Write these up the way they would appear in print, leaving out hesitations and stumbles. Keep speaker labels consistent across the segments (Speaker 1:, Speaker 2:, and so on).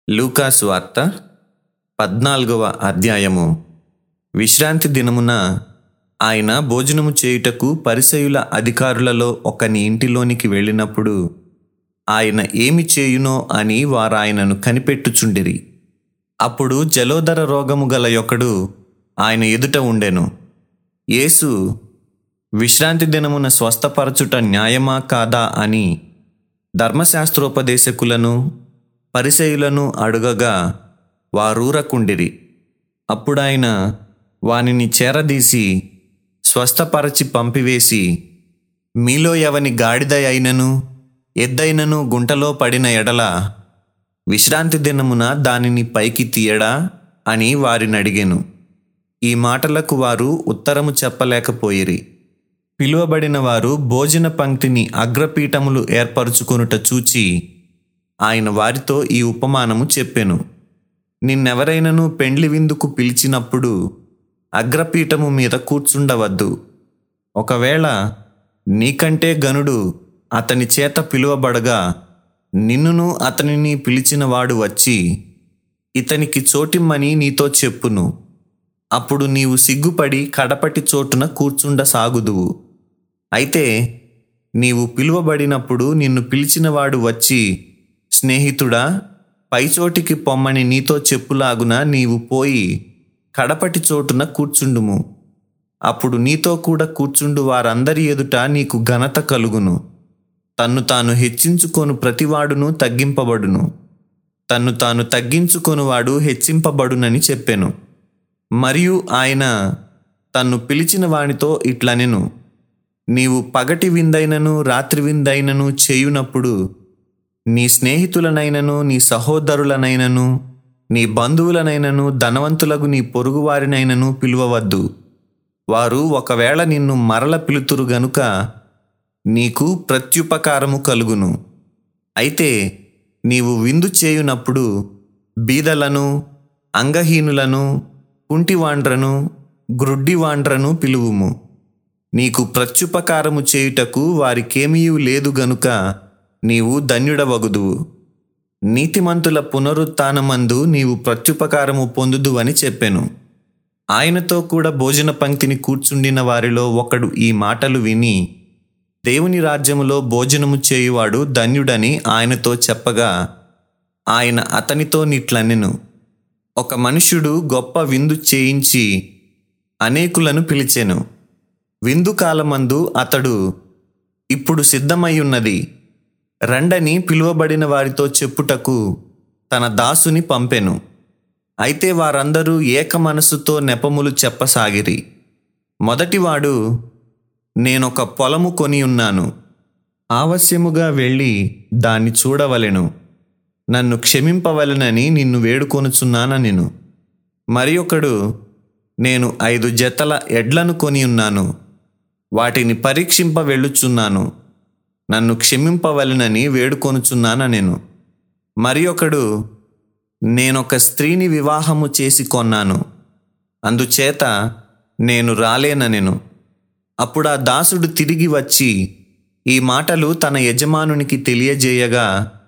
Speaker 1: లూకాసు వార్త 14వ అధ్యాయము. విశ్రాంతి దినమున ఆయన భోజనము చేయుటకు పరిసయ్యుల అధికారులలో ఒకని ఇంటిలోనికి వెళ్ళినప్పుడు ఆయన ఏమి చేయునో అని వారాయనను కనిపెట్టుచుండిరి. అప్పుడు జలోదర రోగము గల యొకడు ఆయన ఎదుట ఉండెను. యేసు విశ్రాంతి దినమున స్వస్థపరచుట న్యాయమా కాదా అని ధర్మశాస్త్రోపదేశకులను పరిసయ్యులను అడుగగా వారూరకుండిరి. అప్పుడాయన వానిని చేరదీసి స్వస్థపరచి పంపివేసి, మీలో ఎవని గాడిద అయినను ఎద్దైనను గుంటలో పడిన ఎడల విశ్రాంతి దినమున దానిని పైకి తీయడా అని వారినడిగెను. ఈ మాటలకు వారు ఉత్తరము చెప్పలేకపోయిరి. పిలువబడిన వారు భోజన పంక్తిని అగ్రపీఠములు ఏర్పరచుకొనుట చూచి ఆయన వారితో ఈ ఉపమానము చెప్పెను. నిన్నెవరైనను పెండ్లి విందుకు పిలిచినప్పుడు అగ్రపీఠము మీద కూర్చుండవద్దు. ఒకవేళ నీకంటే గనుడు అతని చేత పిలువబడగా నిన్నును అతనిని పిలిచిన వాడు వచ్చి ఇతనికి చోటిమ్మని నీతో చెప్పును. అప్పుడు నీవు సిగ్గుపడి కడపటి చోటున కూర్చుండ సాగుదువు. అయితే నీవు పిలువబడినప్పుడు నిన్ను పిలిచినవాడు వచ్చి, స్నేహితుడా, పైచోటికి పొమ్మని నీతో చెప్పులాగున నీవు పోయి కడపటి చోటున కూర్చుండుము. అప్పుడు నీతో కూడా కూర్చుండు వారందరి ఎదుట నీకు ఘనత కలుగును. తన్ను తాను హెచ్చించుకొను ప్రతివాడును తగ్గింపబడును, తన్ను తాను తగ్గించుకొనువాడు హెచ్చింపబడునని చెప్పెను. మరియు ఆయన తన్ను పిలిచిన వానితో ఇట్లనెను, నీవు పగటి విందైనను రాత్రి విందైనను చేయునప్పుడు నీ స్నేహితులనైనను నీ సహోదరులనైనను నీ బంధువులనైనను ధనవంతులకు నీ పొరుగువారినైనను పిలువవద్దు. వారు ఒకవేళ నిన్ను మరల పిలుతురు గనుక నీకు ప్రత్యుపకారము కలుగును. అయితే నీవు విందు చేయునప్పుడు బీదలను, అంగహీనులను, కుంటివాండ్రను, గ్రుడ్డివాండ్రను పిలువుము. నీకు ప్రత్యుపకారము చేయుటకు వారికేమీయూ లేదు గనుక నీవు ధన్యుడవగుదువు. నీతిమంతుల పునరుత్థానమందు నీవు ప్రత్యుపకారము పొందుదువని చెప్పెను. ఆయనతో కూడా భోజన పంక్తిని కూర్చుండిన వారిలో ఒకడు ఈ మాటలు విని, దేవుని రాజ్యములో భోజనము చేయువాడు ధన్యుడని ఆయనతో చెప్పగా ఆయన అతనితో నిట్లనెను, ఒక మనుష్యుడు గొప్ప విందు చేయించి అనేకులను పిలిచెను. విందు కాలమందు అతడు, ఇప్పుడు సిద్ధమయ్యున్నది, రండని పిలువబడిన వారితో చెప్పుటకు తన దాసుని పంపెను. అయితే వారందరూ ఏక మనసుతో నెపములు చెప్పసాగిరి. మొదటివాడు, నేనొక పొలము కొని ఉన్నాను, ఆవశ్యముగా వెళ్ళి దాన్ని చూడవలెను, నన్ను క్షమింపవలెనని నిన్ను వేడుకొనుచున్నానెను. మరి ఒకడు, నేను 5 జతల ఎడ్లను కొని ఉన్నాను, వాటిని పరీక్షింప వెళ్ళుచున్నాను, నన్ను క్షమింపవలెనని వేడుకొనుచున్నానెను. మరి ఒకడు, నేనొక స్త్రీని వివాహము చేసి కొన్నాను, అందుచేత నేను రాలేననెను. అప్పుడు ఆ దాసుడు తిరిగి వచ్చి ఈ మాటలు తన యజమానునికి తెలియజేయగా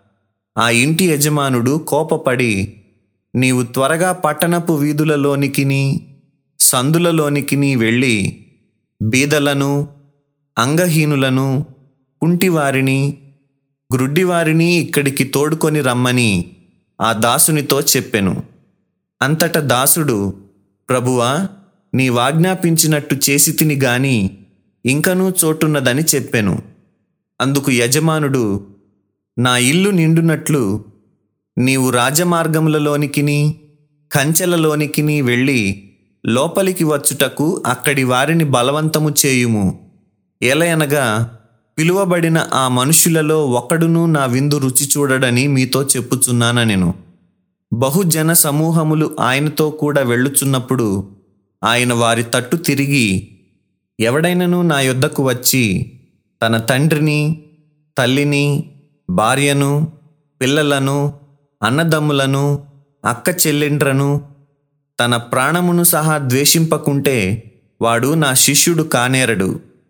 Speaker 1: ఆ ఇంటి యజమానుడు కోపపడి, నీవు త్వరగా పట్టణపు వీధులలోనికిని సందులలోనికిని వెళ్ళి బీదలను, అంగహీనులను, కుంటివారిని, గ్రుడ్డివారిని ఇక్కడికి తోడుకొని రమ్మని ఆ దాసునితో చెప్పెను. అంతట దాసుడు, ప్రభువా, నీవాజ్ఞాపించినట్టు చేసి తిని గాని ఇంకనూ చోటున్నదని చెప్పెను. అందుకు యజమానుడు, నా ఇల్లు నిండునట్లు నీవు రాజమార్గములలోనికిని కంచెలలోనికిని వెళ్ళి లోపలికి వచ్చుటకు అక్కడి వారిని బలవంతము చేయుము. ఎలయనగా పిలువబడిన ఆ మనుషులలో ఒకడును నా విందు రుచి చూడడని మీతో చెప్పుచున్నానెను. బహుజన సమూహములు ఆయనతో కూడా వెళ్ళుచున్నప్పుడు ఆయన వారి తట్టు తిరిగి, ఎవడైనను నా యొద్దకు వచ్చి తన తండ్రిని, తల్లిని, భార్యను, పిల్లలను, అన్నదమ్ములను, అక్క చెల్లెండ్రను, తన ప్రాణమును సహా ద్వేషింపకుంటే వాడు నా శిష్యుడు కానేరడు.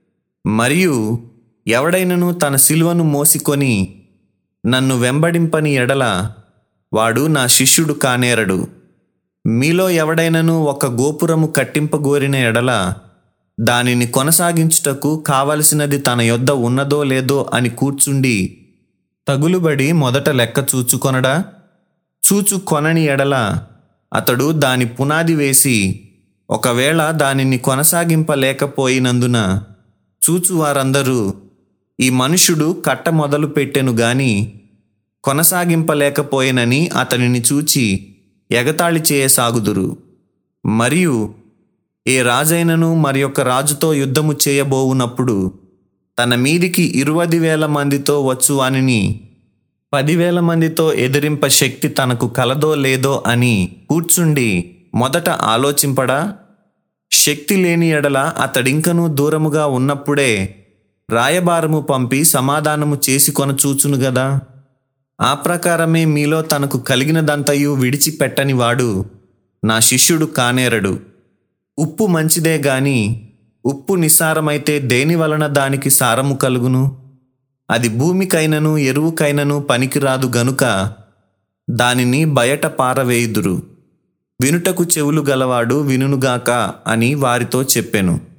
Speaker 1: మరియు ఎవడైనను తన సిలువను మోసికొని నన్ను వెంబడింపని ఎడల వాడు నా శిష్యుడు కానేరడు. మీలో ఎవడైనను ఒక గోపురము కట్టింపగోరిన ఎడల దానిని కొనసాగించుటకు కావలసినది తన యొద్ద ఉన్నదో లేదో అని కూర్చుండి తగులుబడి మొదట లెక్క చూచుకొనడా? చూచుకొనని ఎడల అతడు దాని పునాది వేసి ఒకవేళ దానిని కొనసాగింపలేకపోయినందున చూచువారందరూ ఈ మనుష్యుడు కట్ట మొదలు పెట్టెను గాని కొనసాగింపలేకపోయినని అతనిని చూచి ఎగతాళి చేయసాగుదురు. మరియు ఏ రాజైనను మరి యొక్క రాజుతో యుద్ధము చేయబోవునప్పుడు తన మీదికి 20,000 మందితో వచ్చువానిని 10,000 మందితో ఎదిరింప శక్తి తనకు కలదో లేదో అని కూర్చుండి మొదట ఆలోచింపడా? శక్తి లేని ఎడల అతడింకనూ దూరముగా ఉన్నప్పుడే రాయబారము పంపి సమాధానము చేసుకొన చూచును గదా. ఆ ప్రకారమే మీలో తనకు కలిగినదంతయు విడిచిపెట్టని వాడు నా శిష్యుడు కానేరడు. ఉప్పు మంచిదే గాని ఉప్పు నిస్సారమైతే దేని వలన దానికి సారము కలుగును? అది భూమికైనను ఎరువుకైనను పనికిరాదు గనుక దానిని బయట పారవేయుదురు. వినుటకు చెవులు గలవాడు వినుగాక అని వారితో చెప్పెను.